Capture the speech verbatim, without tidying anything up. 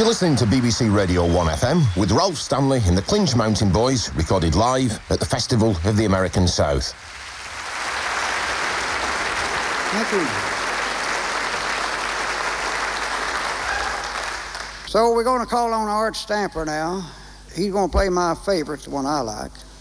You're listening to B B C Radio one F M with Rolf Stanley and the Clinch Mountain Boys, recorded live at the Festival of the American South. Thank you. So we're going to call on Art Stamper now. He's going to play my favorite, the one I like.